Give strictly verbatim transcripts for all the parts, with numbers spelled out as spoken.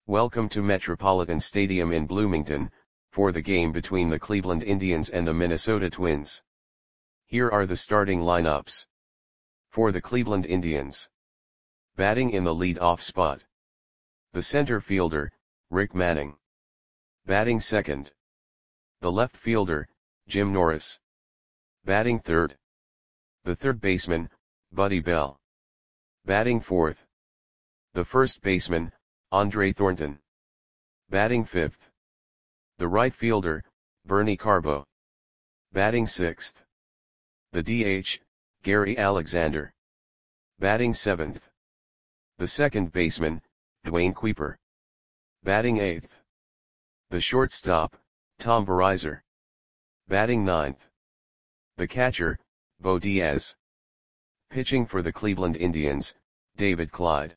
Welcome to Metropolitan Stadium in Bloomington, for the game between the Cleveland Indians and the Minnesota Twins. Here are the starting lineups. For the Cleveland Indians. Batting in the lead-off spot. The center fielder, Rick Manning. Batting second. The left fielder, Jim Norris. Batting third. The third baseman, Buddy Bell. Batting fourth. The first baseman, Andre Thornton. Batting fifth. The right fielder, Bernie Carbo. Batting sixth. The D H, Gary Alexander. Batting seventh. The second baseman, Dwayne Kuiper. Batting eighth. The shortstop, Tom Verizar. Batting ninth. The catcher, Bo Diaz. Pitching for the Cleveland Indians, David Clyde.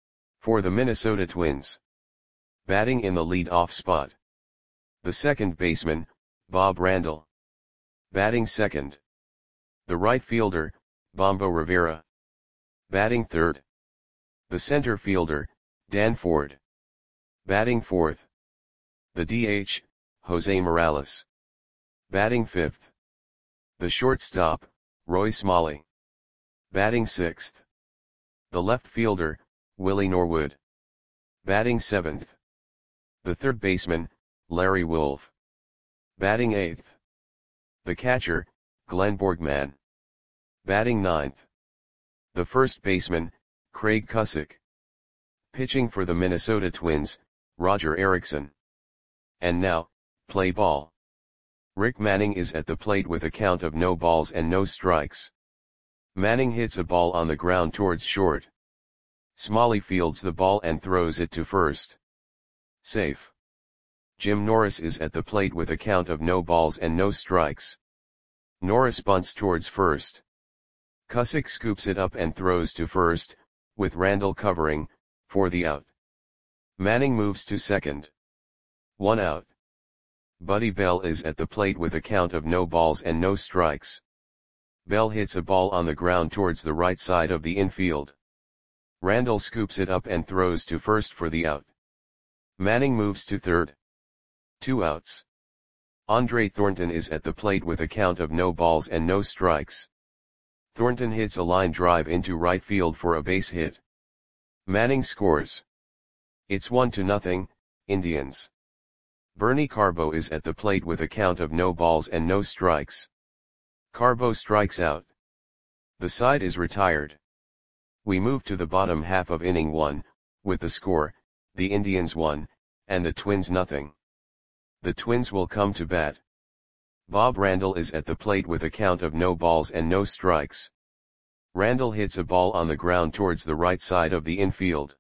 For the Minnesota Twins. Batting in the lead-off spot. The second baseman, Bob Randall. Batting second. The right fielder, Bombo Rivera. Batting third. The center fielder, Dan Ford. Batting fourth. The D H, Jose Morales. Batting fifth. The shortstop, Roy Smalley. Batting sixth. The left fielder, Willie Norwood. Batting seventh. The third baseman, Larry Wolf. Batting eighth. The catcher, Glenn Borgman. Batting ninth. The first baseman, Craig Cusick. Pitching for the Minnesota Twins, Roger Erickson. And now, play ball. Rick Manning is at the plate with a count of no balls and no strikes. Manning hits a ball on the ground towards short. Smalley fields the ball and throws it to first. Safe. Jim Norris is at the plate with a count of no balls and no strikes. Norris bunts towards first. Cusick scoops it up and throws to first, with Randall covering, for the out. Manning moves to second. One out. Buddy Bell is at the plate with a count of no balls and no strikes. Bell hits a ball on the ground towards the right side of the infield. Randall scoops it up and throws to first for the out. Manning moves to third. Two outs. Andre Thornton is at the plate with a count of no balls and no strikes. Thornton hits a line drive into right field for a base hit. Manning scores. It's one to nothing, Indians. Bernie Carbo is at the plate with a count of no balls and no strikes. Carbo strikes out. The side is retired. We move to the bottom half of inning one, with the score, the Indians one, and the Twins nothing. The Twins will come to bat. Bob Randall is at the plate with a count of no balls and no strikes. Randall hits a ball on the ground towards the right side of the infield.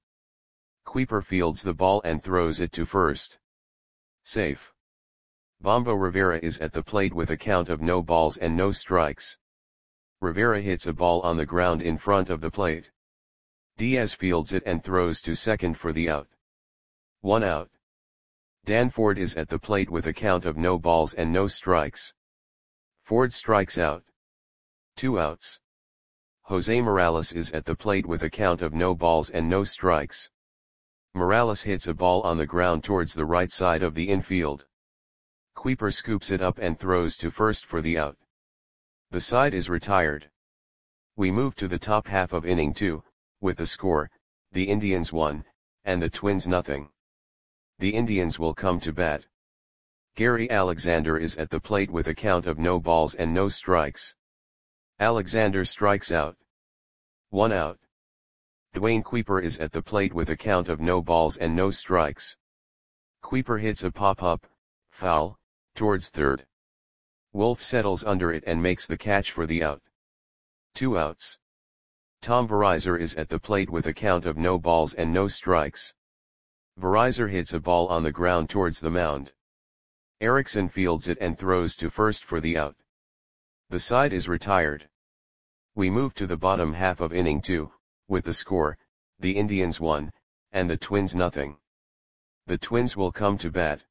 Kuiper fields the ball and throws it to first. Safe. Bombo Rivera is at the plate with a count of no balls and no strikes. Rivera hits a ball on the ground in front of the plate. Diaz fields it and throws to second for the out. One out. Dan Ford is at the plate with a count of no balls and no strikes. Ford strikes out. Two outs. Jose Morales is at the plate with a count of no balls and no strikes. Morales hits a ball on the ground towards the right side of the infield. Kuiper scoops it up and throws to first for the out. The side is retired. We move to the top half of inning two, with the score, the Indians one, and the Twins nothing. The Indians will come to bat. Gary Alexander is at the plate with a count of no balls and no strikes. Alexander strikes out. One out. Dwayne Kuiper is at the plate with a count of no balls and no strikes. Kuiper hits a pop-up, foul, towards third. Wolf settles under it and makes the catch for the out. Two outs. Tom Verizar is at the plate with a count of no balls and no strikes. Verizar hits a ball on the ground towards the mound. Erickson fields it and throws to first for the out. The side is retired. We move to the bottom half of inning two, with the score, the Indians one, and the Twins nothing. The Twins will come to bat.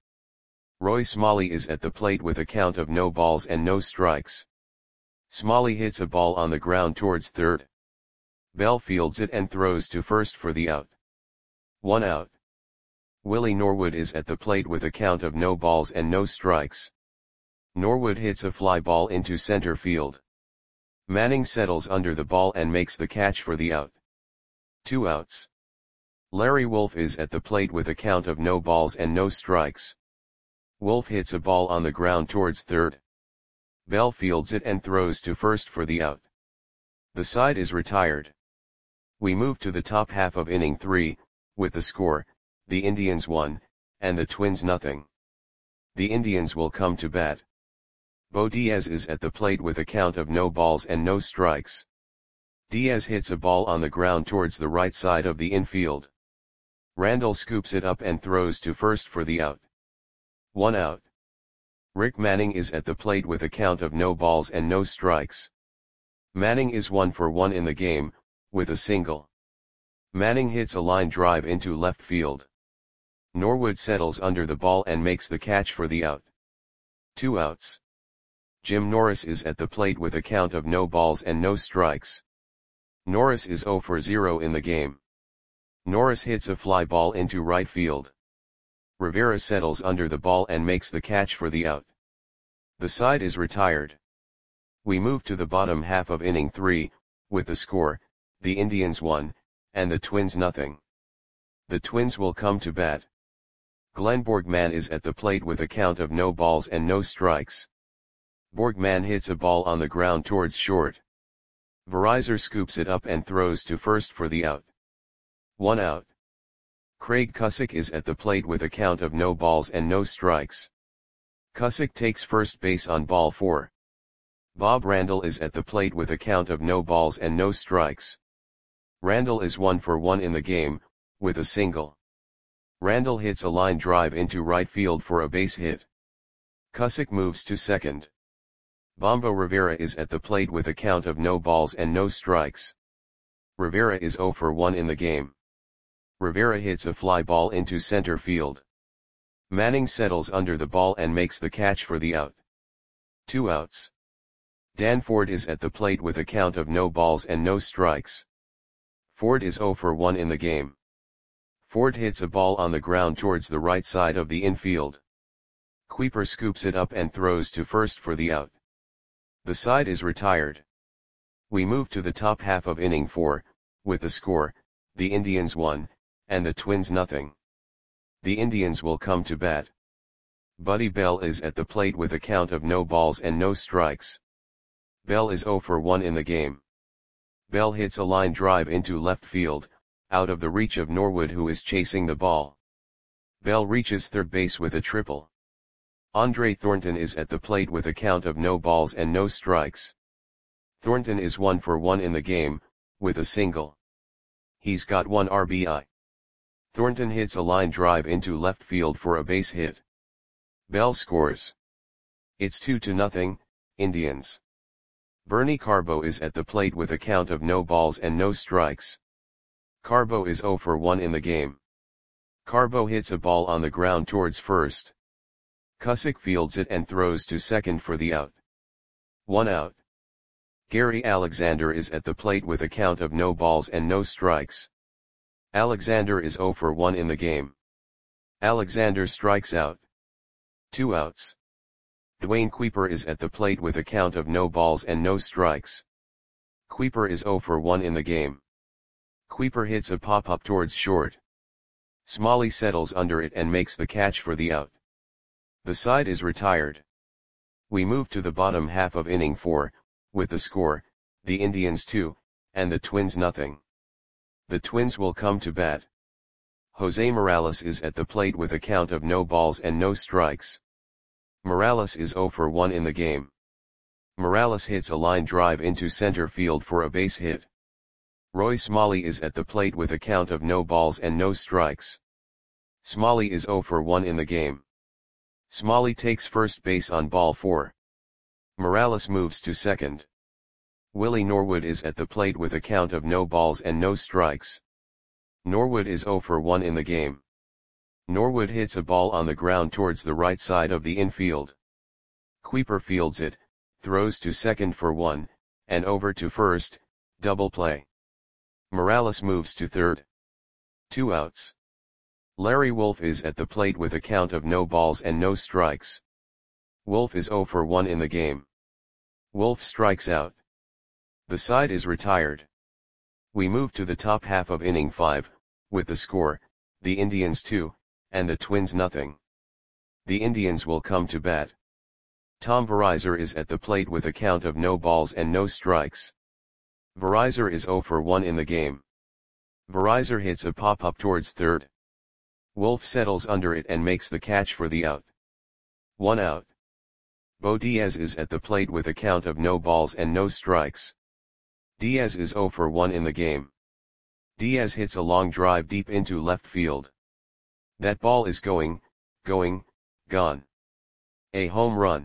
Roy Smalley is at the plate with a count of no balls and no strikes. Smalley hits a ball on the ground towards third. Bell fields it and throws to first for the out. One out. Willie Norwood is at the plate with a count of no balls and no strikes. Norwood hits a fly ball into center field. Manning settles under the ball and makes the catch for the out. Two outs. Larry Wolf is at the plate with a count of no balls and no strikes. Wolf hits a ball on the ground towards third. Bell fields it and throws to first for the out. The side is retired. We move to the top half of inning three, with the score, the Indians one, and the Twins nothing. The Indians will come to bat. Bo Diaz is at the plate with a count of no balls and no strikes. Diaz hits a ball on the ground towards the right side of the infield. Randall scoops it up and throws to first for the out. One out. Rick Manning is at the plate with a count of no balls and no strikes. Manning is one for one in the game, with a single. Manning hits a line drive into left field. Norwood settles under the ball and makes the catch for the out. Two outs. Jim Norris is at the plate with a count of no balls and no strikes. Norris is zero for zero in the game. Norris hits a fly ball into right field. Rivera settles under the ball and makes the catch for the out. The side is retired. We move to the bottom half of inning three, with the score, the Indians one, and the Twins nothing. The Twins will come to bat. Glenn Borgman is at the plate with a count of no balls and no strikes. Borgman hits a ball on the ground towards short. Verizar scoops it up and throws to first for the out. One out. Craig Cusick is at the plate with a count of no balls and no strikes. Cusick takes first base on ball four. Bob Randall is at the plate with a count of no balls and no strikes. Randall is one for one in the game, with a single. Randall hits a line drive into right field for a base hit. Cusick moves to second. Bombo Rivera is at the plate with a count of no balls and no strikes. Rivera is zero for one in the game. Rivera hits a fly ball into center field. Manning settles under the ball and makes the catch for the out. Two outs. Dan Ford is at the plate with a count of no balls and no strikes. Ford is zero for one in the game. Ford hits a ball on the ground towards the right side of the infield. Kuiper scoops it up and throws to first for the out. The side is retired. We move to the top half of inning four, with the score, the Indians one, and the Twins nothing. The Indians will come to bat. Buddy Bell is at the plate with a count of no balls and no strikes. Bell is zero for one in the game. Bell hits a line drive into left field, out of the reach of Norwood, who is chasing the ball. Bell reaches third base with a triple. Andre Thornton is at the plate with a count of no balls and no strikes. Thornton is one for one in the game, with a single. He's got one R B I. Thornton hits a line drive into left field for a base hit. Bell scores. It's two to nothing, Indians. Bernie Carbo is at the plate with a count of no balls and no strikes. Carbo is zero for one in the game. Carbo hits a ball on the ground towards first. Cusick fields it and throws to second for the out. One out. Gary Alexander is at the plate with a count of no balls and no strikes. Alexander is zero for one in the game. Alexander strikes out. Two outs. Dwayne Kuiper is at the plate with a count of no balls and no strikes. Kuiper is zero for one in the game. Kuiper hits a pop-up towards short. Smalley settles under it and makes the catch for the out. The side is retired. We move to the bottom half of inning four, with the score, the Indians two, and the Twins nothing. The Twins will come to bat. Jose Morales is at the plate with a count of no balls and no strikes. Morales is zero for one in the game. Morales hits a line drive into center field for a base hit. Roy Smalley is at the plate with a count of no balls and no strikes. Smalley is zero for one in the game. Smalley takes first base on ball four. Morales moves to second. Willie Norwood is at the plate with a count of no balls and no strikes. Norwood is zero for one in the game. Norwood hits a ball on the ground towards the right side of the infield. Kuiper fields it, throws to second for one, and over to first, double play. Morales moves to third. Two outs. Larry Wolf is at the plate with a count of no balls and no strikes. Wolf is zero for one in the game. Wolf strikes out. The side is retired. We move to the top half of inning five, with the score, the Indians two, and the Twins nothing. The Indians will come to bat. Tom Verizur is at the plate with a count of no balls and no strikes. Verizur is zero for one in the game. Verizur hits a pop-up towards third. Wolf settles under it and makes the catch for the out. One out. Bo Diaz is at the plate with a count of no balls and no strikes. Diaz is zero for one in the game. Diaz hits a long drive deep into left field. That ball is going, going, gone. A home run.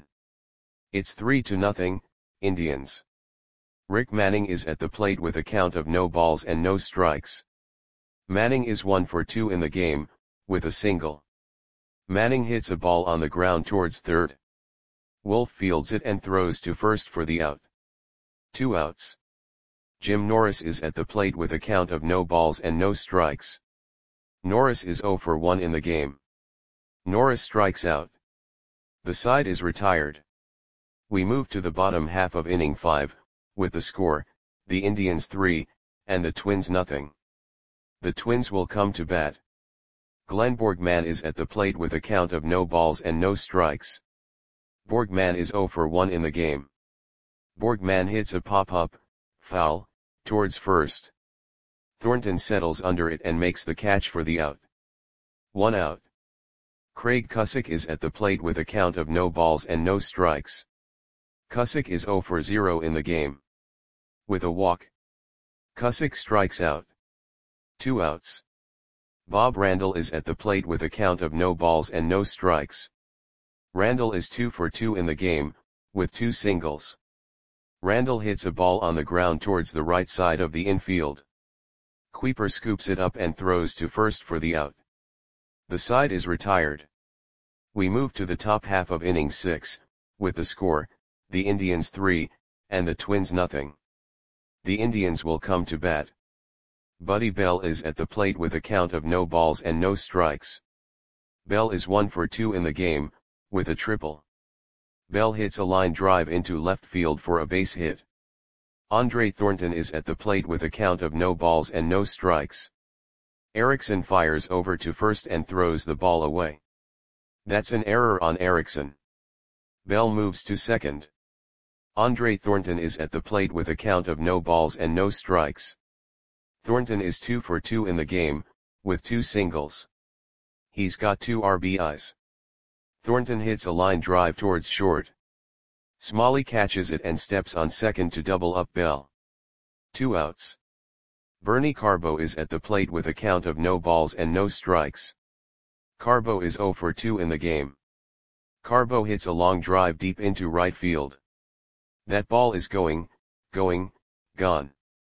It's three to nothing, Indians. Rick Manning is at the plate with a count of no balls and no strikes. Manning is one for two in the game, with a single. Manning hits a ball on the ground towards third. Wolf fields it and throws to first for the out. Two outs. Jim Norris is at the plate with a count of no balls and no strikes. Norris is zero for one in the game. Norris strikes out. The side is retired. We move to the bottom half of inning five, with the score, the Indians three, and the Twins nothing. The Twins will come to bat. Glenn Borgman is at the plate with a count of no balls and no strikes. Borgman is zero for one in the game. Borgman hits a pop-up, foul, towards first. Thornton settles under it and makes the catch for the out. One out. Craig Cusick is at the plate with a count of no balls and no strikes. Cusick is zero for zero in the game. With a walk. Cusick strikes out. Two outs. Bob Randall is at the plate with a count of no balls and no strikes. Randall is two for two in the game, with two singles. Randall hits a ball on the ground towards the right side of the infield. Kuiper scoops it up and throws to first for the out. The side is retired. We move to the top half of inning six, with the score, the Indians three, and the Twins nothing. The Indians will come to bat. Buddy Bell is at the plate with a count of no balls and no strikes. Bell is one for two in the game, with a triple. Bell hits a line drive into left field for a base hit. Andre Thornton is at the plate with a count of no balls and no strikes. Erickson fires over to first and throws the ball away. That's an error on Erickson. Bell moves to second. Andre Thornton is at the plate with a count of no balls and no strikes. Thornton is two for two in the game, with two singles. He's got two R B Is. Thornton hits a line drive towards short. Smalley catches it and steps on second to double up Bell. Two outs. Bernie Carbo is at the plate with a count of no balls and no strikes. Carbo is zero for two in the game. Carbo hits a long drive deep into right field. That ball is going, going, gone.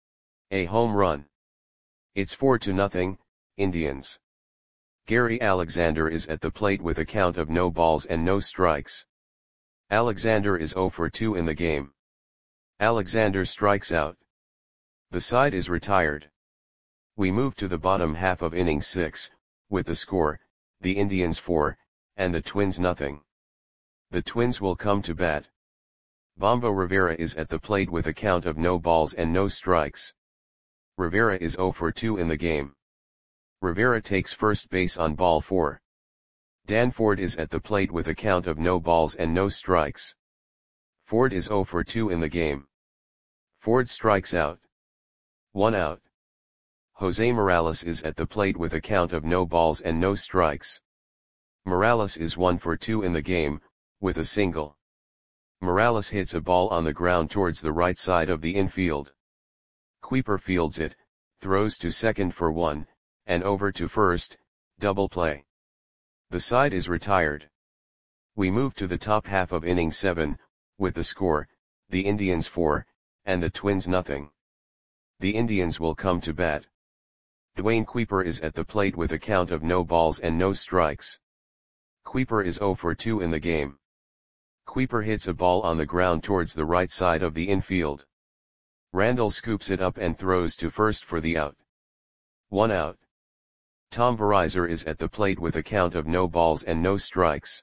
A home run. It's four to nothing, Indians. Gary Alexander is at the plate with a count of no balls and no strikes. Alexander is zero for two in the game. Alexander strikes out. The side is retired. We move to the bottom half of inning six, with the score, the Indians four, and the Twins nothing. The Twins will come to bat. Bombo Rivera is at the plate with a count of no balls and no strikes. Rivera is zero for two in the game. Rivera takes first base on ball four. Dan Ford is at the plate with a count of no balls and no strikes. Ford is zero for two in the game. Ford strikes out. One out. Jose Morales is at the plate with a count of no balls and no strikes. Morales is one for two in the game, with a single. Morales hits a ball on the ground towards the right side of the infield. Kuiper fields it, throws to second for one, and over to first, double play. The side is retired. We move to the top half of inning seven, with the score, the Indians four, and the Twins nothing. The Indians will come to bat. Dwayne Kuiper is at the plate with a count of no balls and no strikes. Kuiper is zero for two in the game. Kuiper hits a ball on the ground towards the right side of the infield. Randall scoops it up and throws to first for the out. One out. Tom Verizor is at the plate with a count of no balls and no strikes.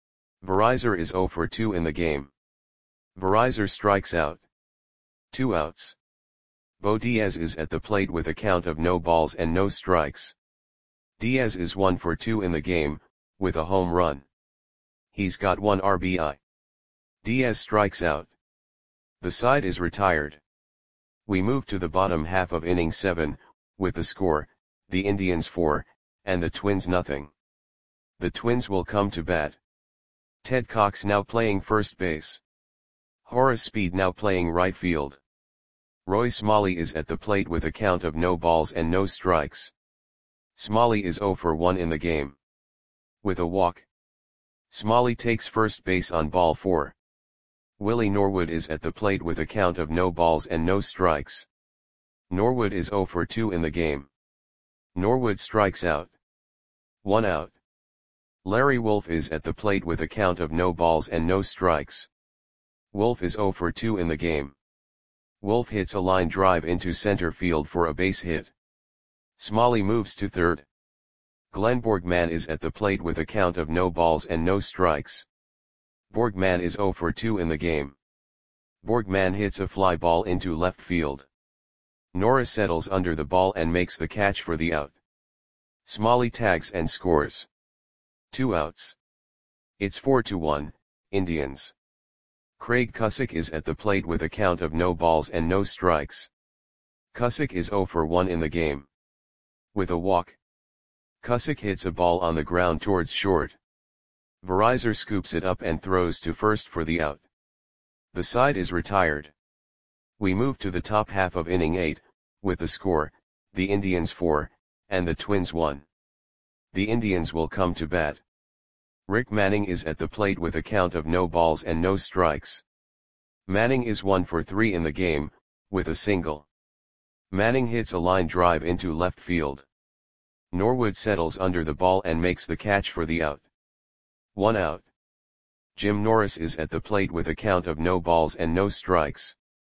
Verizor is zero for two in the game. Verizor strikes out. Two outs. Bo Diaz is at the plate with a count of no balls and no strikes. Diaz is one for two in the game, with a home run. He's got one R B I. Diaz strikes out. The side is retired. We move to the bottom half of inning seven, with the score, the Indians four, and the Twins nothing. The Twins will come to bat. Ted Cox now playing first base. Horace Speed now playing right field. Roy Smalley is at the plate with a count of no balls and no strikes. Smalley is zero for one in the game. With a walk. Smalley takes first base on ball four. Willie Norwood is at the plate with a count of no balls and no strikes. Norwood is zero for two in the game. Norwood strikes out. One out. Larry Wolf is at the plate with a count of no balls and no strikes. Wolf is zero for two in the game. Wolf hits a line drive into center field for a base hit. Smalley moves to third. Glenn Borgman is at the plate with a count of no balls and no strikes. Borgman is zero for two in the game. Borgman hits a fly ball into left field. Norris settles under the ball and makes the catch for the out. Smalley tags and scores. Two outs. It's four to one, Indians. Craig Cusick is at the plate with a count of no balls and no strikes. Cusick is zero for one in the game. With a walk. Cusick hits a ball on the ground towards short. Verizor scoops it up and throws to first for the out. The side is retired. We move to the top half of inning eight, with the score, the Indians four, and the Twins one. The Indians will come to bat. Rick Manning is at the plate with a count of no balls and no strikes. Manning is one for three in the game, with a single. Manning hits a line drive into left field. Norwood settles under the ball and makes the catch for the out. One out. Jim Norris is at the plate with a count of no balls and no strikes.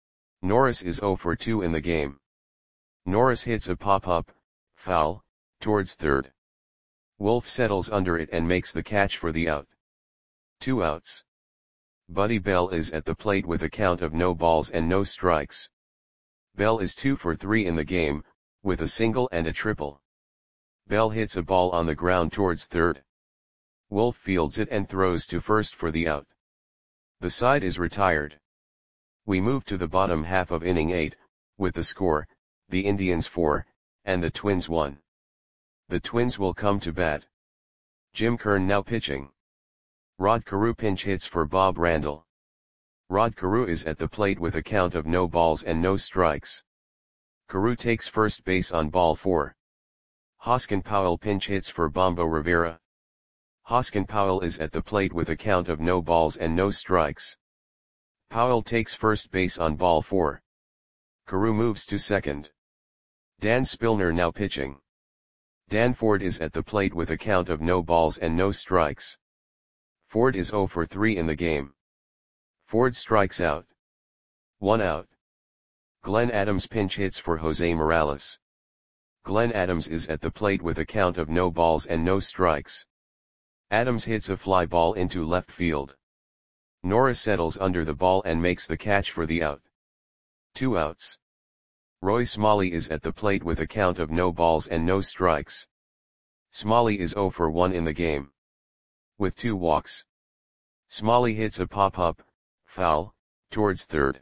Norris is zero for two in the game. Norris hits a pop-up, foul, towards third. Wolf settles under it and makes the catch for the out. Two outs. Buddy Bell is at the plate with a count of no balls and no strikes. Bell is two for three in the game, with a single and a triple. Bell hits a ball on the ground towards third. Wolf fields it and throws to first for the out. The side is retired. We move to the bottom half of inning eight, with the score, the Indians four, and the Twins one. The Twins will come to bat. Jim Kern now pitching. Rod Carew pinch hits for Bob Randall. Rod Carew is at the plate with a count of no balls and no strikes. Carew takes first base on ball four. Hoskin Powell pinch hits for Bombo Rivera. Hoskin Powell is at the plate with a count of no balls and no strikes. Powell takes first base on ball four. Carew moves to second. Dan Spillner now pitching. Dan Ford is at the plate with a count of no balls and no strikes. Ford is zero for three in the game. Ford strikes out. One out. Glenn Adams pinch hits for Jose Morales. Glenn Adams is at the plate with a count of no balls and no strikes. Adams hits a fly ball into left field. Norris settles under the ball and makes the catch for the out. Two outs. Roy Smalley is at the plate with a count of no balls and no strikes. Smalley is zero for one in the game. With two walks. Smalley hits a pop-up, foul, towards third.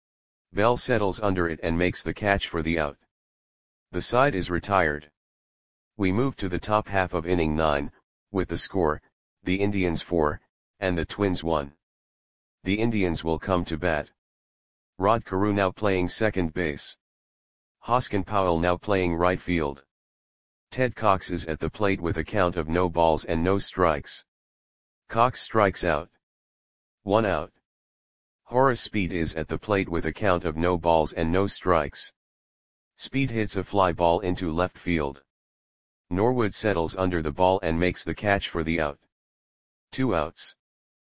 Bell settles under it and makes the catch for the out. The side is retired. We move to the top half of inning nine, with the score, the Indians four, and the Twins one. The Indians will come to bat. Rod Carew now playing second base. Hoskin Powell now playing right field. Ted Cox is at the plate with a count of no balls and no strikes. Cox strikes out. One out. Horace Speed is at the plate with a count of no balls and no strikes. Speed hits a fly ball into left field. Norwood settles under the ball and makes the catch for the out. Two outs.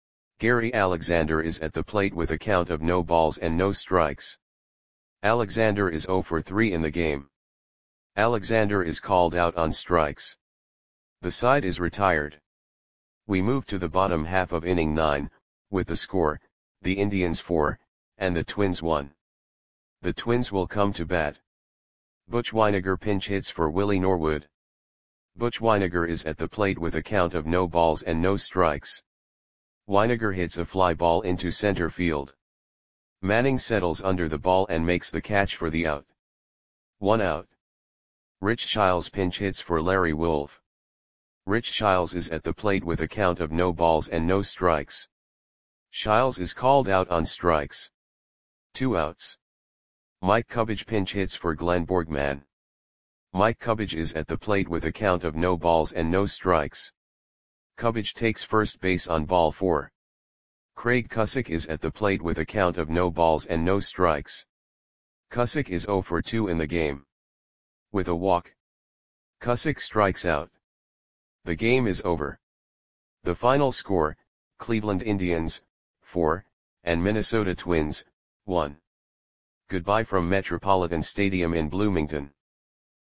Gary Alexander is at the plate with a count of no balls and no strikes. Alexander is zero for three in the game. Alexander is called out on strikes. The side is retired. We move to the bottom half of inning nine, with the score, the Indians four, and the Twins one. The Twins will come to bat. Butch Wynegar pinch hits for Willie Norwood. Butch Wynegar is at the plate with a count of no balls and no strikes. Wynegar hits a fly ball into center field. Manning settles under the ball and makes the catch for the out. One out. Rich Shiles pinch hits for Larry Wolf. Rich Shiles is at the plate with a count of no balls and no strikes. Shiles is called out on strikes. Two outs. Mike Cubbage pinch hits for Glenn Borgman. Mike Cubbage is at the plate with a count of no balls and no strikes. Cubbage takes first base on ball four. Craig Cusick is at the plate with a count of no balls and no strikes. Cusick is zero for two in the game. With a walk, Cusick strikes out. The game is over. The final score, Cleveland Indians, four, and Minnesota Twins, one. Goodbye from Metropolitan Stadium in Bloomington.